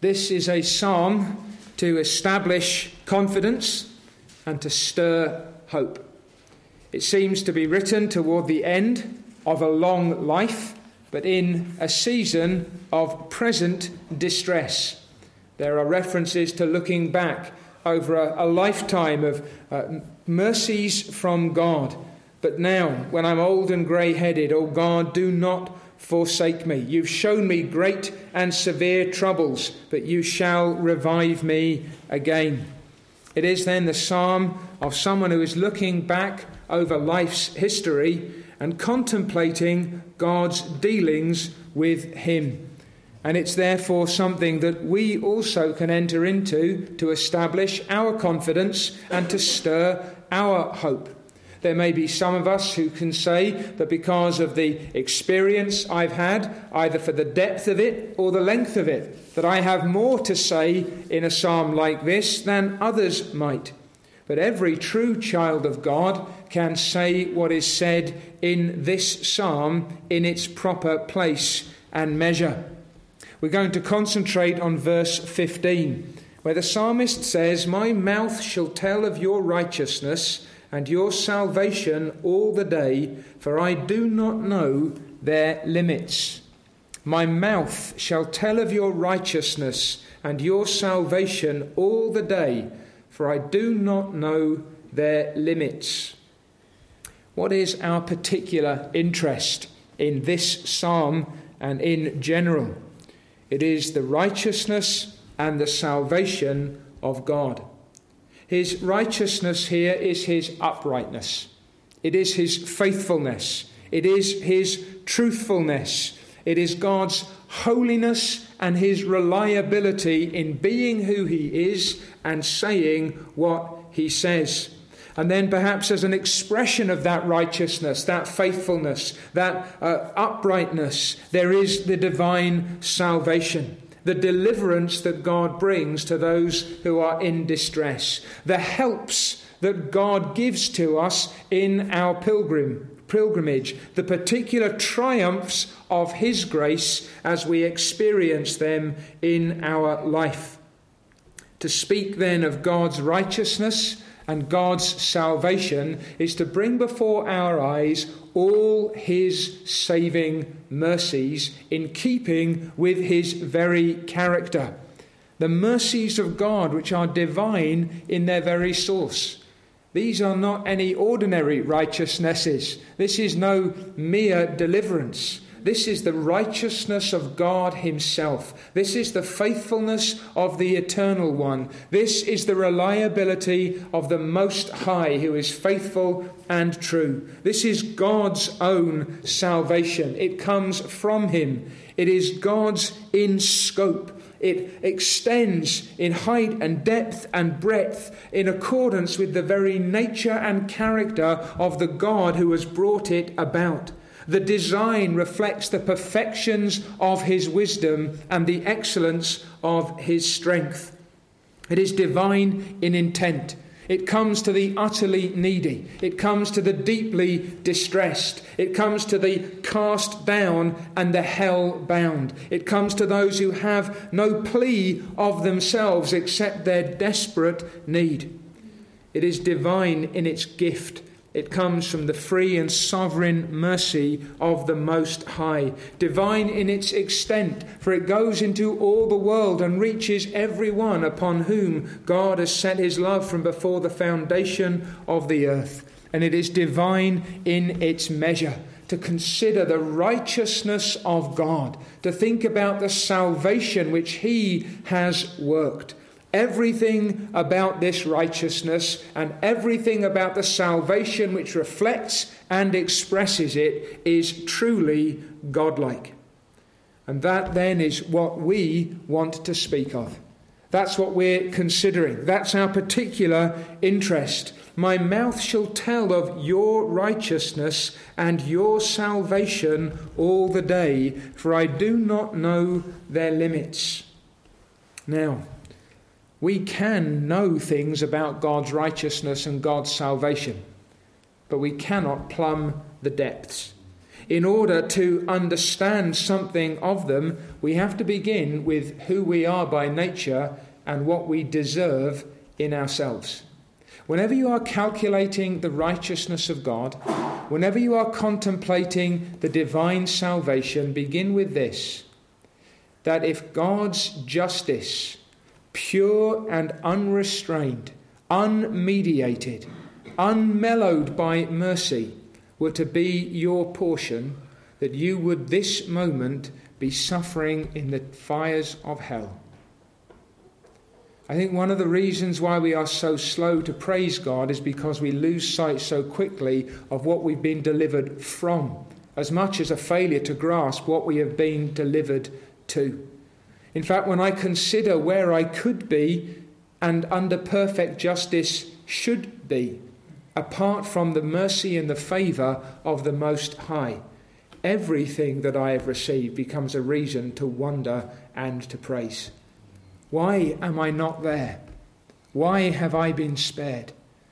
This is a psalm to establish confidence and to stir hope. It seems to be written toward the end of a long life, but in a season of present distress. There are references to looking back over a lifetime of mercies from God. But now, when I'm old and grey-headed, O God, do not forsake me. You've shown me great and severe troubles, but you shall revive me again. It is then the psalm of someone who is looking back over life's history and contemplating God's dealings with him. And it's therefore something that we also can enter into to establish our confidence and to stir our hope. There may be some of us who can say that because of the experience I've had, either for the depth of it or the length of it, that I have more to say in a psalm like this than others might. But every true child of God can say what is said in this psalm in its proper place and measure. We're going to concentrate on verse 15, where the psalmist says, "My mouth shall tell of your righteousness and your salvation all the day, for I do not know their limits." My mouth shall tell of your righteousness and your salvation all the day, for I do not know their limits. What is our particular interest in this psalm and in general? It is the righteousness and the salvation of God. His righteousness here is his uprightness. It is his faithfulness. It is his truthfulness. It is God's holiness and his reliability in being who he is and saying what he says. And then perhaps as an expression of that righteousness, that faithfulness, that uprightness, there is the divine salvation. The deliverance that God brings to those who are in distress. The helps that God gives to us in our pilgrimage. The particular triumphs of his grace as we experience them in our life. To speak then of God's righteousness and God's salvation is to bring before our eyes all his saving mercies in keeping with his very character. The mercies of God which are divine in their very source. These are not any ordinary righteousnesses. This is no mere deliverance. This is the righteousness of God himself. This is the faithfulness of the Eternal One. This is the reliability of the Most High, who is faithful and true. This is God's own salvation. It comes from him. It is God's in scope. It extends in height and depth and breadth in accordance with the very nature and character of the God who has brought it about. The design reflects the perfections of his wisdom and the excellence of his strength. It is divine in intent. It comes to the utterly needy. It comes to the deeply distressed. It comes to the cast down and the hell-bound. It comes to those who have no plea of themselves except their desperate need. It is divine in its gift. It comes from the free and sovereign mercy of the Most High. Divine in its extent, for it goes into all the world and reaches everyone upon whom God has set his love from before the foundation of the earth. And it is divine in its measure. To consider the righteousness of God, to think about the salvation which he has worked. Everything about this righteousness and everything about the salvation which reflects and expresses it is truly godlike. And that then is what we want to speak of. That's what we're considering. That's our particular interest. My mouth shall tell of your righteousness and your salvation all the day, for I do not know their limits. Now, we can know things about God's righteousness and God's salvation, but we cannot plumb the depths. In order to understand something of them, we have to begin with who we are by nature and what we deserve in ourselves. Whenever you are calculating the righteousness of God, whenever you are contemplating the divine salvation, begin with this, that if God's justice, pure and unrestrained, unmediated, unmellowed by mercy, were to be your portion, that you would this moment be suffering in the fires of hell. I think one of the reasons why we are so slow to praise God is because we lose sight so quickly of what we've been delivered from, as much as a failure to grasp what we have been delivered to. In fact, when I consider where I could be and under perfect justice should be, apart from the mercy and the favour of the Most High, everything that I have received becomes a reason to wonder and to praise. Why am I not there? Why have I been spared?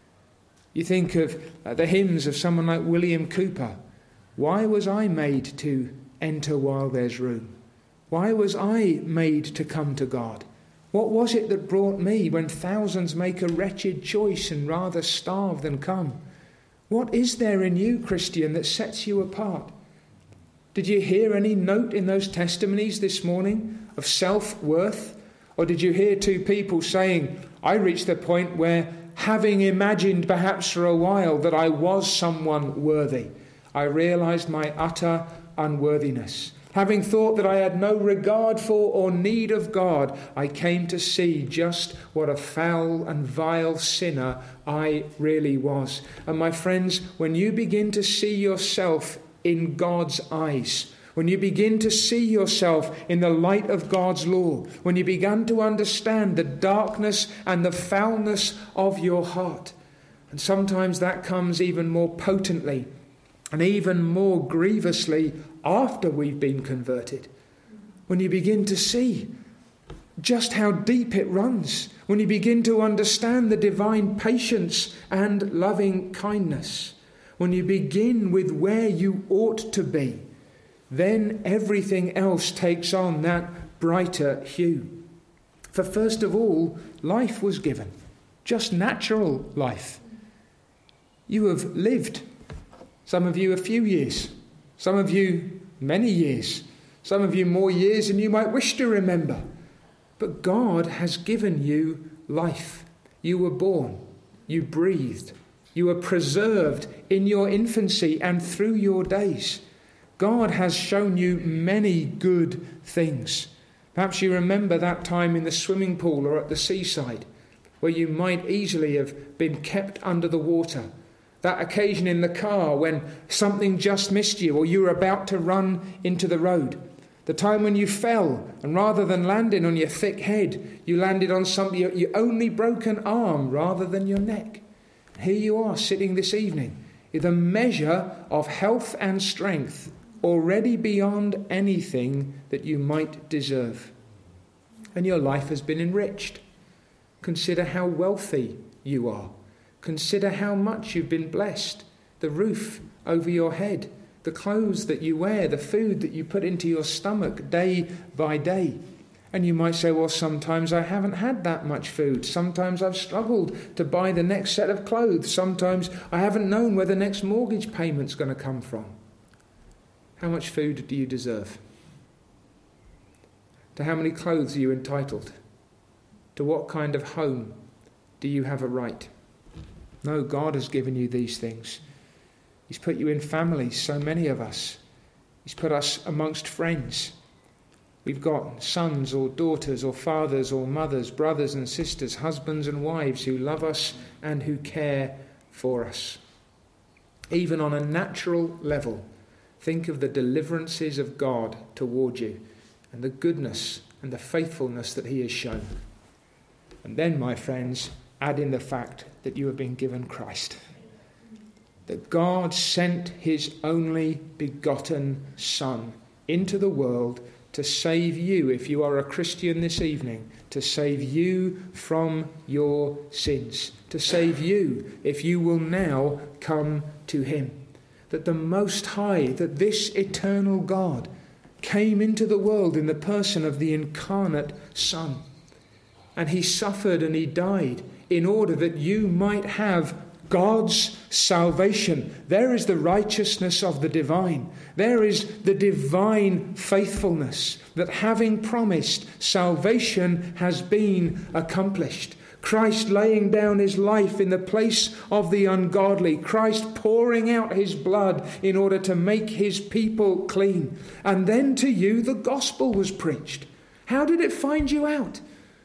You think of the hymns of someone like William Cowper. Why was I made to enter while there's room? Why was I made to come to God? What was it that brought me when thousands make a wretched choice and rather starve than come? What is there in you, Christian, that sets you apart? Did you hear any note in those testimonies this morning of self-worth? Or did you hear two people saying, I reached the point where, having imagined perhaps for a while that I was someone worthy, I realised my utter unworthiness. Having thought that I had no regard for or need of God, I came to see just what a foul and vile sinner I really was. And my friends, when you begin to see yourself in God's eyes, when you begin to see yourself in the light of God's law, when you begin to understand the darkness and the foulness of your heart, and sometimes that comes even more potently and even more grievously after we've been converted, when you begin to see just how deep it runs, when you begin to understand the divine patience and loving kindness, when you begin with where you ought to be, then everything else takes on that brighter hue. For first of all, life was given, just natural life. You have lived, some of you a few years, some of you many years, some of you more years than you might wish to remember. But God has given you life. You were born, you breathed, you were preserved in your infancy and through your days. God has shown you many good things. Perhaps you remember that time in the swimming pool or at the seaside where you might easily have been kept under the water. That occasion in the car when something just missed you or you were about to run into the road. The time when you fell and rather than landing on your thick head, you landed on your only broken arm rather than your neck. Here you are sitting this evening with a measure of health and strength already beyond anything that you might deserve. And your life has been enriched. Consider how wealthy you are. Consider how much you've been blessed. The roof over your head, the clothes that you wear, the food that you put into your stomach day by day. And you might say, well, sometimes I haven't had that much food. Sometimes I've struggled to buy the next set of clothes. Sometimes I haven't known where the next mortgage payment's going to come from. How much food do you deserve? To how many clothes are you entitled? To what kind of home do you have a right? No, God has given you these things. He's put you in families, so many of us. He's put us amongst friends. We've got sons or daughters or fathers or mothers, brothers and sisters, husbands and wives who love us and who care for us. Even on a natural level, think of the deliverances of God toward you and the goodness and the faithfulness that he has shown. And then, my friends, add in the fact that you have been given Christ. That God sent his only begotten Son into the world to save you, if you are a Christian this evening, to save you from your sins, to save you if you will now come to him. that the Most High, that this eternal God, came into the world in the person of the incarnate Son. And he suffered and he died in order that you might have God's salvation. There is the righteousness of the divine. There is the divine faithfulness that, having promised, salvation has been accomplished. Christ laying down his life in the place of the ungodly. Christ pouring out his blood in order to make his people clean. And then to you the gospel was preached. How did it find you out?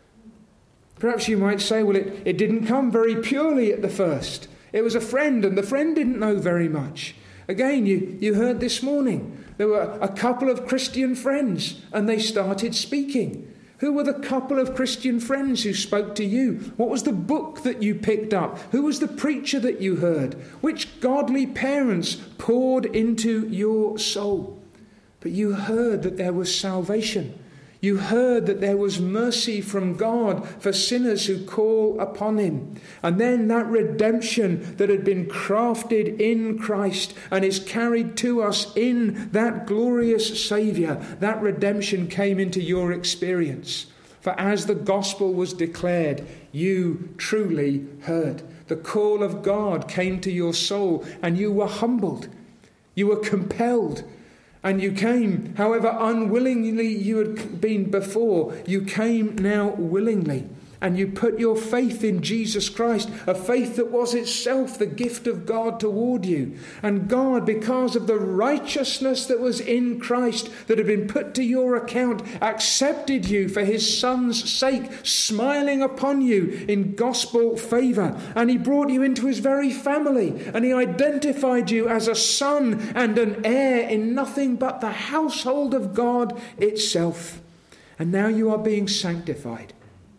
Perhaps you might say, well, it didn't come very purely at the first. It was a friend, and the friend didn't know very much. Again, you heard this morning, there were a couple of Christian friends, and they started speaking. Who were the couple of Christian friends who spoke to you? What was the book that you picked up? Who was the preacher that you heard? Which godly parents poured into your soul? But you heard that there was salvation. You heard that there was mercy from God for sinners who call upon him. And then that redemption that had been crafted in Christ and is carried to us in that glorious Saviour, that redemption came into your experience. For as the gospel was declared, you truly heard. The call of God came to your soul and you were humbled. You were compelled. And you came, however unwillingly you had been before, you came now willingly. And you put your faith in Jesus Christ, a faith that was itself the gift of God toward you. And God, because of the righteousness that was in Christ that had been put to your account, accepted you for his Son's sake, smiling upon you in gospel favour. And he brought you into his very family, and he identified you as a son and an heir in nothing but the household of God itself. And now you are being sanctified.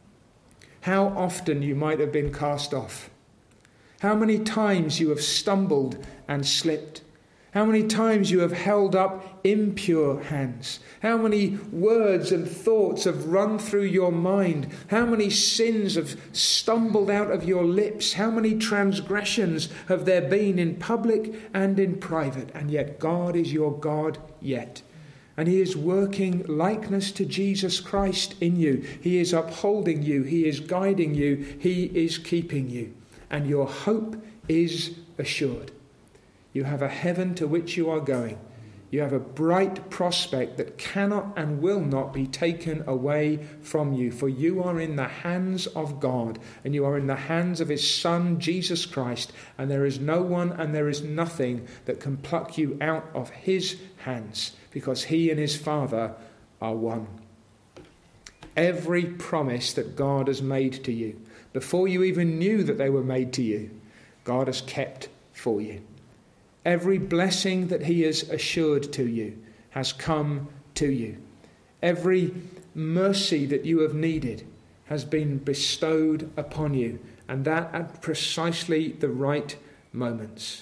How often you might have been cast off. How many times you have stumbled and slipped. How many times you have held up impure hands. How many words and thoughts have run through your mind. How many sins have stumbled out of your lips. How many transgressions have there been in public and in private. And yet God is your God yet. And he is working likeness to Jesus Christ in you. He is upholding you. He is guiding you. He is keeping you. And your hope is assured. You have a heaven to which you are going. You have a bright prospect that cannot and will not be taken away from you. For you are in the hands of God. And you are in the hands of his Son, Jesus Christ. And there is no one and there is nothing that can pluck you out of his hands. Because he and his Father are one. Every promise that God has made to you, before you even knew that they were made to you, God has kept for you. Every blessing that he has assured to you has come to you. Every mercy that you have needed has been bestowed upon you, and that at precisely the right moments.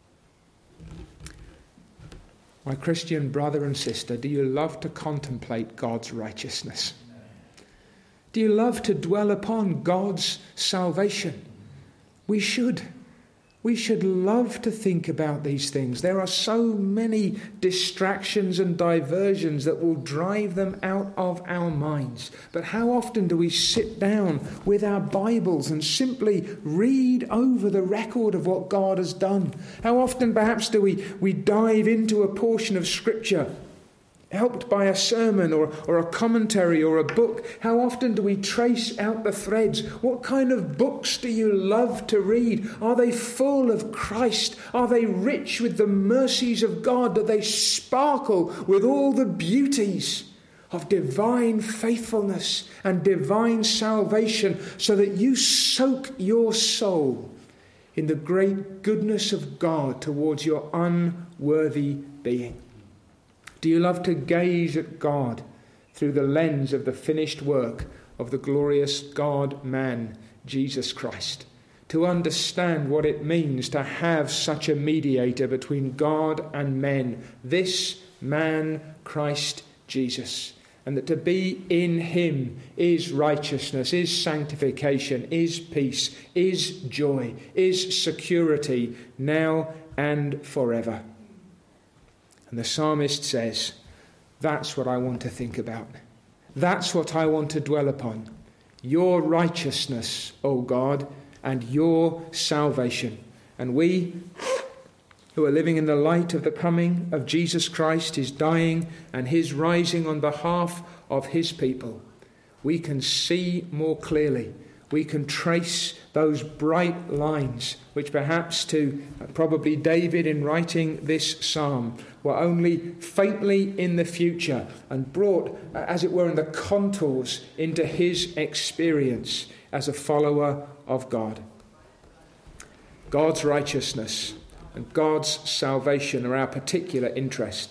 My Christian brother and sister, do you love to contemplate God's righteousness? Do you love to dwell upon God's salvation? We should. We should love to think about these things. There are so many distractions and diversions that will drive them out of our minds. But how often do we sit down with our Bibles and simply read over the record of what God has done? How often perhaps do we dive into a portion of Scripture helped by a sermon or a commentary or a book? How often do we trace out the threads? What kind of books do you love to read? Are they full of Christ? Are they rich with the mercies of God? Do they sparkle with all the beauties of divine faithfulness and divine salvation, so that you soak your soul in the great goodness of God towards your unworthy being? Do you love to gaze at God through the lens of the finished work of the glorious God-man, Jesus Christ? To understand what it means to have such a mediator between God and men, this man, Christ Jesus. And that to be in him is righteousness, is sanctification, is peace, is joy, is security, now and forever. And the psalmist says, that's what I want to think about. That's what I want to dwell upon. Your righteousness, O God, and your salvation. And we, who are living in the light of the coming of Jesus Christ, his dying and his rising on behalf of his people, we can see more clearly. We can trace those bright lines, which perhaps to probably David in writing this psalm were only faintly in the future and brought, as it were, in the contours into his experience as a follower of God. God's righteousness and God's salvation are our particular interest.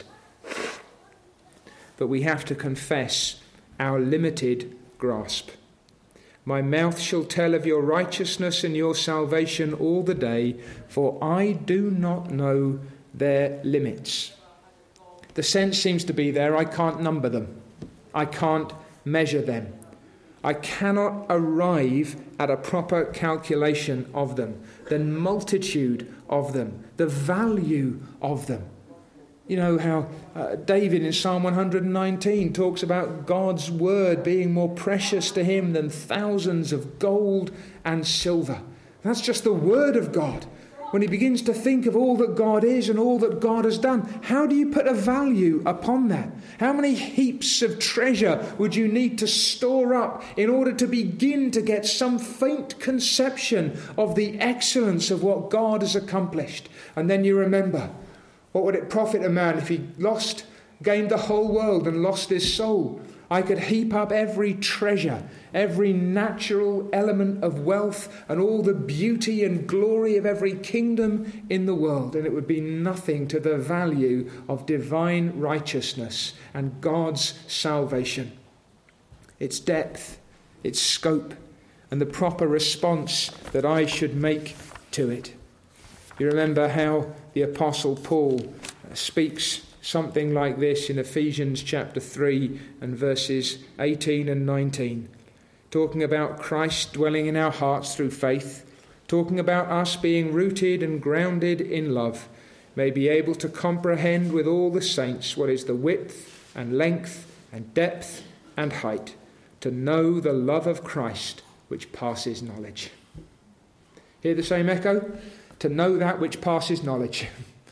But we have to confess our limited grasp. My mouth shall tell of your righteousness and your salvation all the day, for I do not know their limits. The sense seems to be there, I can't number them. I can't measure them. I cannot arrive at a proper calculation of them, the multitude of them, the value of them. You know how David in Psalm 119 talks about God's word being more precious to him than thousands of gold and silver. That's just the word of God. When he begins to think of all that God is and all that God has done, how do you put a value upon that? How many heaps of treasure would you need to store up in order to begin to get some faint conception of the excellence of what God has accomplished? And then you remember, what would it profit a man if he gained the whole world and lost his soul? I could heap up every treasure, every natural element of wealth and all the beauty and glory of every kingdom in the world, and it would be nothing to the value of divine righteousness and God's salvation. Its depth, its scope, and the proper response that I should make to it. You remember how the Apostle Paul speaks something like this in Ephesians chapter 3 and verses 18 and 19, talking about Christ dwelling in our hearts through faith, talking about us being rooted and grounded in love, may be able to comprehend with all the saints what is the width and length and depth and height, to know the love of Christ which passes knowledge. Hear the same echo? To know that which passes knowledge.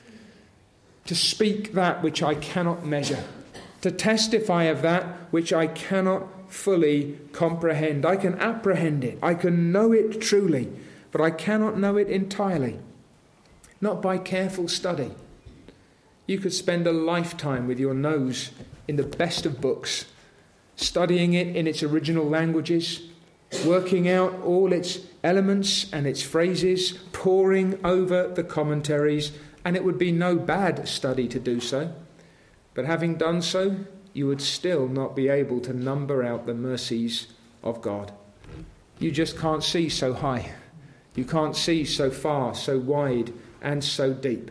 To speak that which I cannot measure. To testify of that which I cannot fully comprehend. I can apprehend it. I can know it truly, but I cannot know it entirely. Not by careful study. You could spend a lifetime with your nose in the best of books, studying it in its original languages, working out all its elements and its phrases, poring over the commentaries, and it would be no bad study to do so. But having done so, you would still not be able to number out the mercies of God. You just can't see so high. You can't see so far, so wide, and so deep.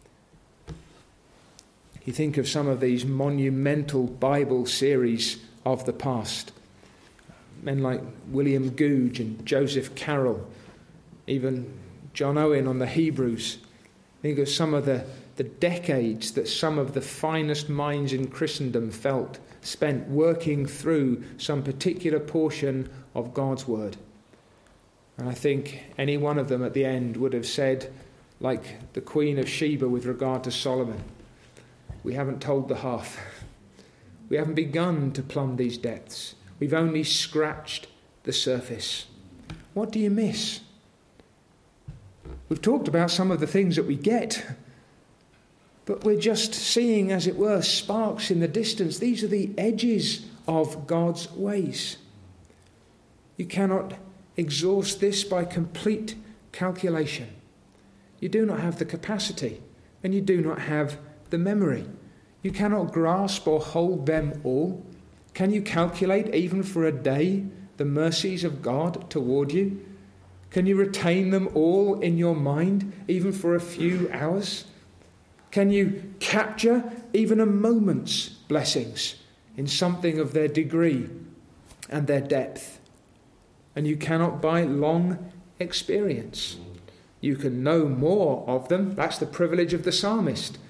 You think of some of these monumental Bible series of the past. Men like William Gouge and Joseph Carroll, even John Owen on the Hebrews. Think of some of the decades that some of the finest minds in Christendom spent working through some particular portion of God's word. And I think any one of them at the end would have said, like the Queen of Sheba with regard to Solomon, we haven't told the half. We haven't begun to plumb these depths. We've only scratched the surface. What do you miss? We've talked about some of the things that we get, but we're just seeing, as it were, sparks in the distance. These are the edges of God's ways. You cannot exhaust this by complete calculation. You do not have the capacity, and you do not have the memory. You cannot grasp or hold them all. Can you calculate, even for a day, the mercies of God toward you? Can you retain them all in your mind, even for a few hours? Can you capture even a moment's blessings in something of their degree and their depth? And you cannot by long experience. You can know more of them. That's the privilege of the psalmist.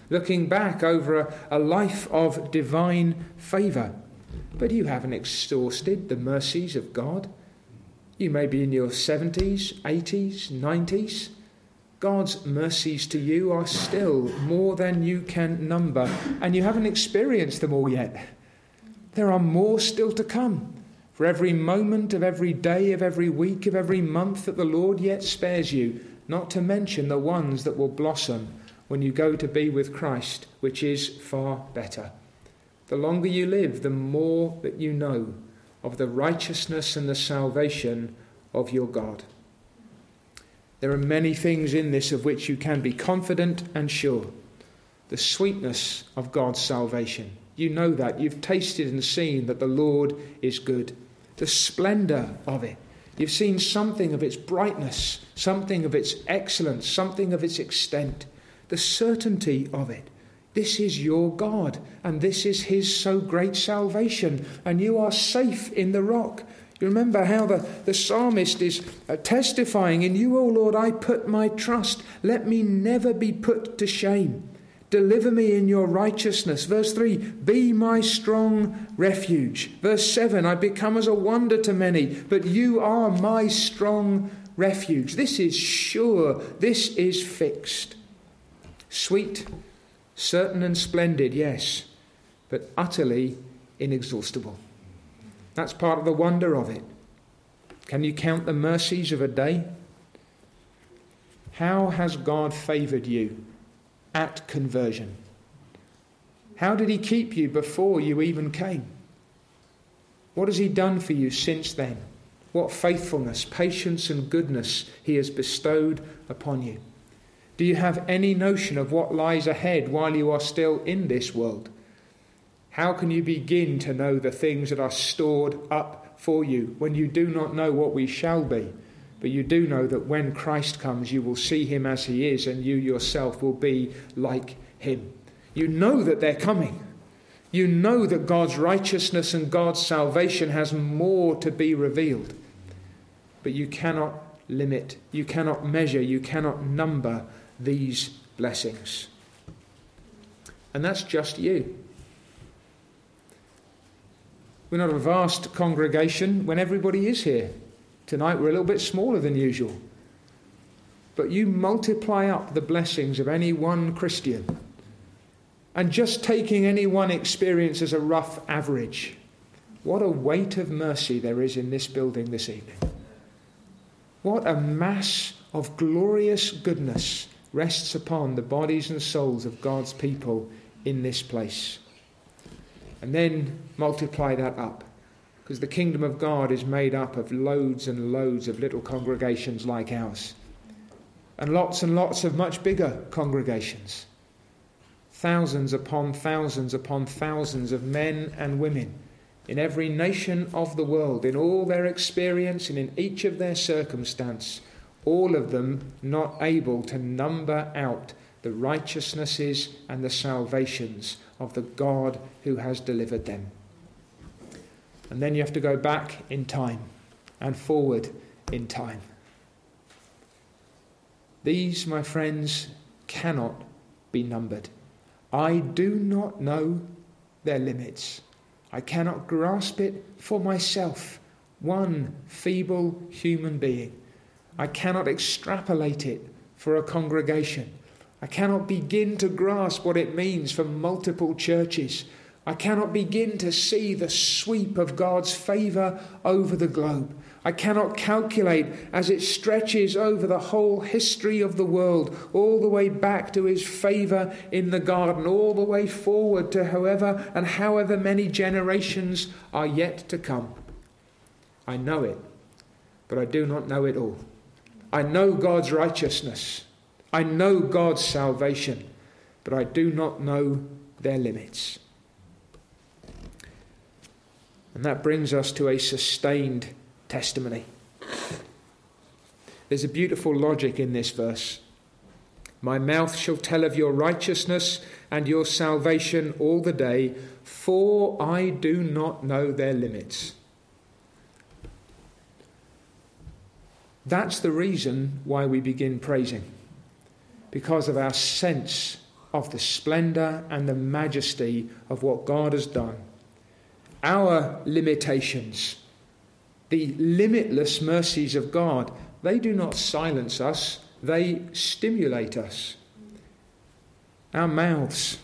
looking back over a life of divine favour. But you haven't exhausted the mercies of God. You may be in your 70s, 80s, 90s. God's mercies to you are still more than you can number, and you haven't experienced them all yet. There are more still to come. For every moment of every day, of every week, of every month that the Lord yet spares you, not to mention the ones that will blossom when you go to be with Christ, which is far better. The longer you live, the more that you know of the righteousness and the salvation of your God. There are many things in this of which you can be confident and sure. The sweetness of God's salvation. You know that. You've tasted and seen that the Lord is good. The splendour of it. You've seen something of its brightness, something of its excellence, something of its extent. The certainty of it. This is your God, and this is his so great salvation, and you are safe in the rock. You remember how the psalmist is testifying, "In you, O Lord, I put my trust. Let me never be put to shame. Deliver me in your righteousness." Verse 3, "Be my strong refuge." Verse 7, "I become as a wonder to many, but you are my strong refuge." This is sure. This is fixed. Sweet, certain and splendid, yes, but utterly inexhaustible. That's part of the wonder of it. Can you count the mercies of a day? How has God favoured you at conversion? How did he keep you before you even came? What has he done for you since then? What faithfulness, patience and goodness he has bestowed upon you. Do you have any notion of what lies ahead while you are still in this world? How can you begin to know the things that are stored up for you when you do not know what we shall be? But you do know that when Christ comes, you will see him as he is, and you yourself will be like him. You know that they're coming. You know that God's righteousness and God's salvation has more to be revealed. But you cannot limit, you cannot measure, you cannot number these blessings. And that's just you. We're not a vast congregation when everybody is here. Tonight we're a little bit smaller than usual. But you multiply up the blessings of any one Christian. And just taking any one experience as a rough average, what a weight of mercy there is in this building this evening. What a mass of glorious goodness rests upon the bodies and souls of God's people in this place. And then multiply that up, because the kingdom of God is made up of loads and loads of little congregations like ours, and lots of much bigger congregations. Thousands upon thousands upon thousands of men and women in every nation of the world, in all their experience and in each of their circumstance, all of them not able to number out the righteousnesses and the salvations of the God who has delivered them. And then you have to go back in time and forward in time. These, my friends, cannot be numbered. I do not know their limits. I cannot grasp it for myself, one feeble human being. I cannot extrapolate it for a congregation. I cannot begin to grasp what it means for multiple churches. I cannot begin to see the sweep of God's favour over the globe. I cannot calculate as it stretches over the whole history of the world, all the way back to his favour in the garden, all the way forward to however and however many generations are yet to come. I know it, but I do not know it all. I know God's righteousness. I know God's salvation, but I do not know their limits. And that brings us to a sustained testimony. There's a beautiful logic in this verse. My mouth shall tell of your righteousness and your salvation all the day, for I do not know their limits. That's the reason why we begin praising. Because of our sense of the splendour and the majesty of what God has done. Our limitations, the limitless mercies of God, they do not silence us, they stimulate us. Our mouths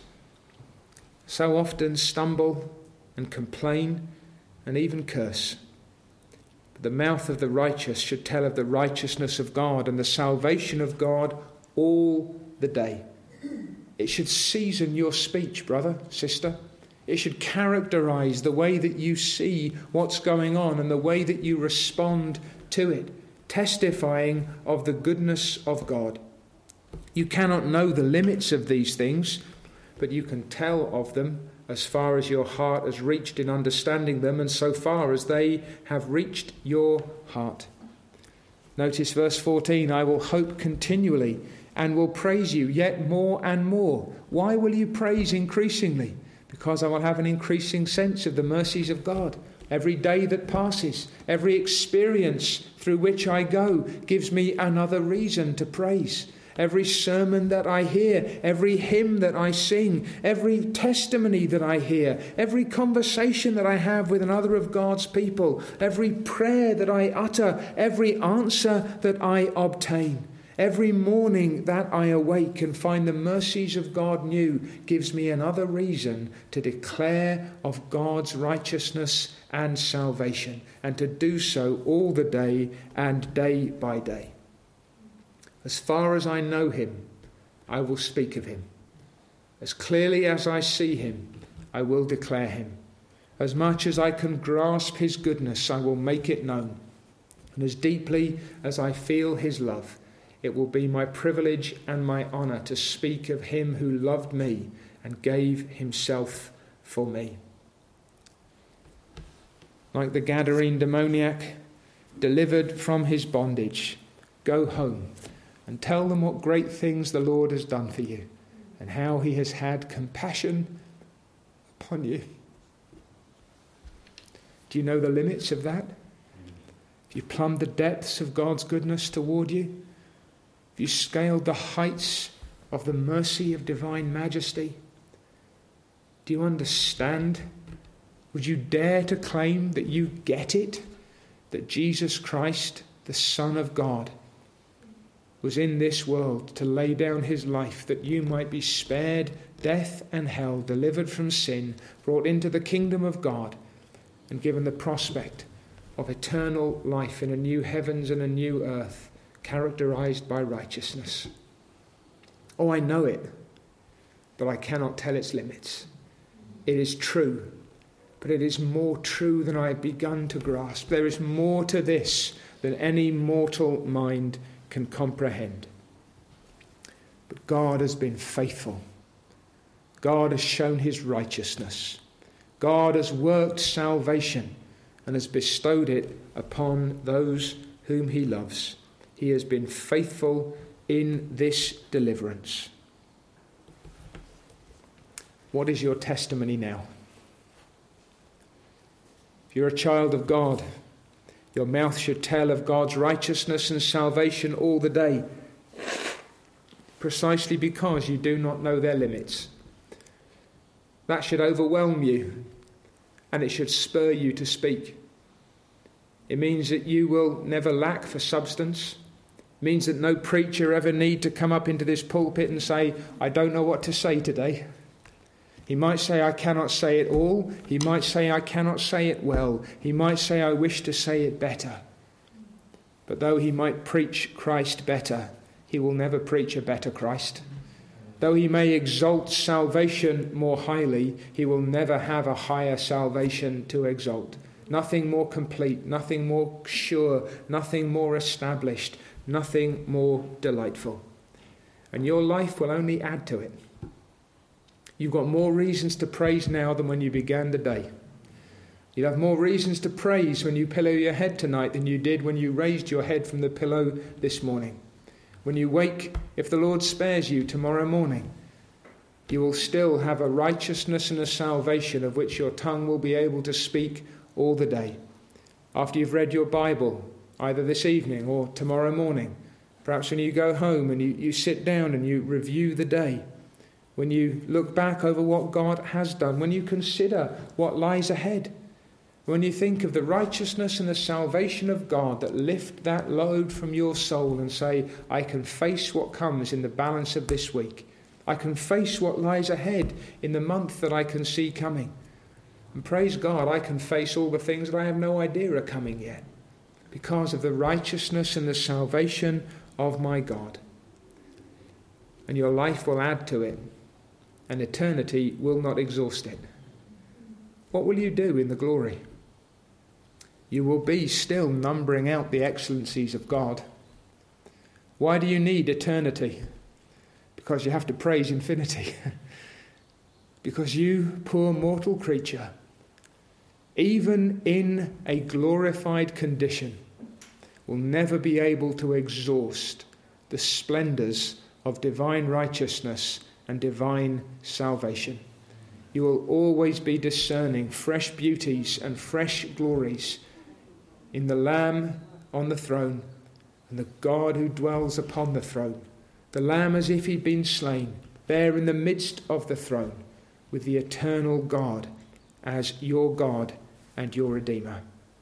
so often stumble and complain and even curse. But the mouth of the righteous should tell of the righteousness of God and the salvation of God all the day. It should season your speech, brother, sister. It should characterize the way that you see what's going on and the way that you respond to it, testifying of the goodness of God. You cannot know the limits of these things, but you can tell of them as far as your heart has reached in understanding them and so far as they have reached your heart. Notice verse 14, I will hope continually and will praise you yet more and more. Why will you praise increasingly? Because I will have an increasing sense of the mercies of God. Every day that passes, every experience through which I go gives me another reason to praise. Every sermon that I hear, every hymn that I sing, every testimony that I hear, every conversation that I have with another of God's people, every prayer that I utter, every answer that I obtain, every morning that I awake and find the mercies of God new gives me another reason to declare of God's righteousness and salvation, and to do so all the day and day by day. As far as I know him, I will speak of him. As clearly as I see him, I will declare him. As much as I can grasp his goodness, I will make it known. And as deeply as I feel his love, it will be my privilege and my honour to speak of him who loved me and gave himself for me. Like the Gadarene demoniac, delivered from his bondage, go home and tell them what great things the Lord has done for you and how he has had compassion upon you. Do you know the limits of that? Have you plumbed the depths of God's goodness toward you? Have you scaled the heights of the mercy of divine majesty? Do you understand? Would you dare to claim that you get it? That Jesus Christ, the Son of God, was in this world to lay down his life that you might be spared death and hell, delivered from sin, brought into the kingdom of God, and given the prospect of eternal life in a new heavens and a new earth, characterized by righteousness. Oh, I know it, but I cannot tell its limits. It is true, but it is more true than I have begun to grasp. There is more to this than any mortal mind can comprehend. But God has been faithful. God has shown his righteousness. God has worked salvation and has bestowed it upon those whom he loves. He has been faithful in this deliverance. What is your testimony now? If you're a child of God, your mouth should tell of God's righteousness and salvation all the day, precisely because you do not know their limits. That should overwhelm you, and it should spur you to speak. It means that you will never lack for substance. It means that no preacher ever need to come up into this pulpit and say, I don't know what to say today. He might say, I cannot say it all. He might say, I cannot say it well. He might say, I wish to say it better. But though he might preach Christ better, he will never preach a better Christ. Though he may exalt salvation more highly, he will never have a higher salvation to exalt. Nothing more complete, nothing more sure, nothing more established, nothing more delightful. And your life will only add to it. You've got more reasons to praise now than when you began the day. You'll have more reasons to praise when you pillow your head tonight than you did when you raised your head from the pillow this morning. When you wake, if the Lord spares you tomorrow morning, you will still have a righteousness and a salvation of which your tongue will be able to speak all the day. After you've read your Bible, either this evening or tomorrow morning, perhaps when you go home and you sit down and you review the day, when you look back over what God has done, when you consider what lies ahead, when you think of the righteousness and the salvation of God that lift that load from your soul and say, I can face what comes in the balance of this week. I can face what lies ahead in the month that I can see coming. And praise God, I can face all the things that I have no idea are coming yet, because of the righteousness and the salvation of my God. And your life will add to it, and eternity will not exhaust it. What will you do in the glory? You will be still numbering out the excellencies of God. Why do you need eternity? Because you have to praise infinity. Because you, poor mortal creature, even in a glorified condition, will never be able to exhaust the splendours of divine righteousness and divine salvation. You will always be discerning fresh beauties and fresh glories in the Lamb on the throne and the God who dwells upon the throne. The Lamb as if he'd been slain, there in the midst of the throne, with the eternal God as your God and your Redeemer.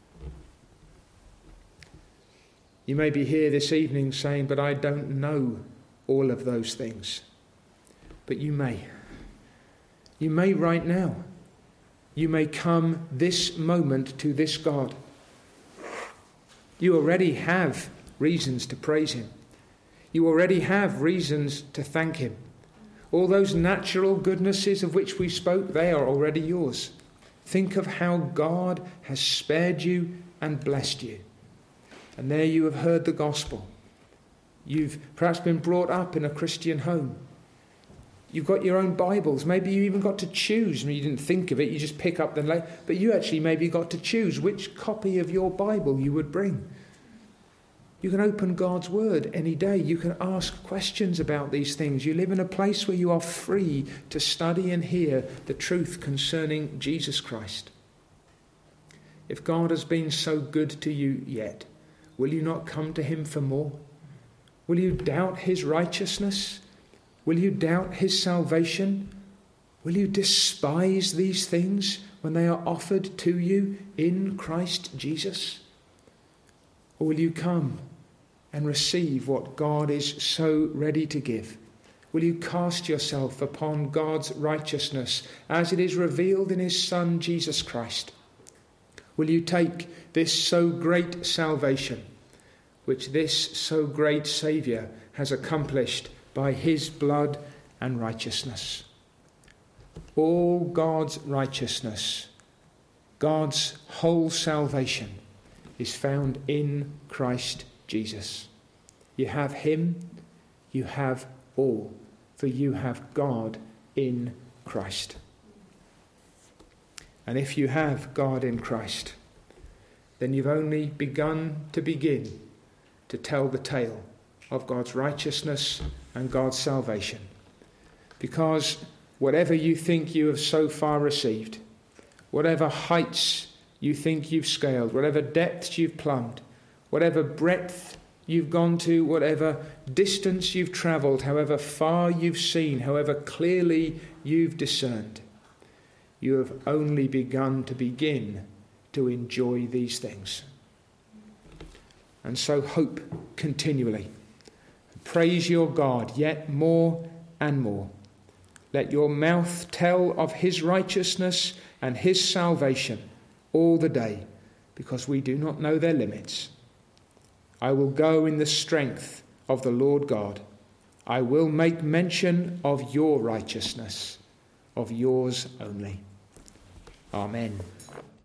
You may be here this evening saying, but I don't know all of those things. But you may. You may right now. You may come this moment to this God. You already have reasons to praise him. You already have reasons to thank him. All those natural goodnesses of which we spoke, they are already yours. Think of how God has spared you and blessed you. And there you have heard the gospel. You've perhaps been brought up in a Christian home. You've got your own Bibles. Maybe you even got to choose. I mean, you didn't think of it, you just pick up the... But you actually maybe got to choose which copy of your Bible you would bring. You can open God's Word any day. You can ask questions about these things. You live in a place where you are free to study and hear the truth concerning Jesus Christ. If God has been so good to you yet, will you not come to him for more? Will you doubt his righteousness? Will you doubt his salvation? Will you despise these things when they are offered to you in Christ Jesus? Or will you come and receive what God is so ready to give? Will you cast yourself upon God's righteousness as it is revealed in his Son, Jesus Christ? Will you take this so great salvation, which this so great Saviour has accomplished by his blood and righteousness? All God's righteousness, God's whole salvation, is found in Christ Jesus. You have him, you have all, for you have God in Christ. And if you have God in Christ, then you've only begin to tell the tale of God's righteousness and God's salvation. Because whatever you think you have so far received, whatever heights you think you've scaled, whatever depths you've plumbed, whatever breadth you've gone to, whatever distance you've travelled, however far you've seen, however clearly you've discerned, you have only begin to enjoy these things. And so hope continually. Praise your God yet more and more. Let your mouth tell of his righteousness and his salvation all the day, because we do not know their limits. I will go in the strength of the Lord God. I will make mention of your righteousness, of yours only. Amen.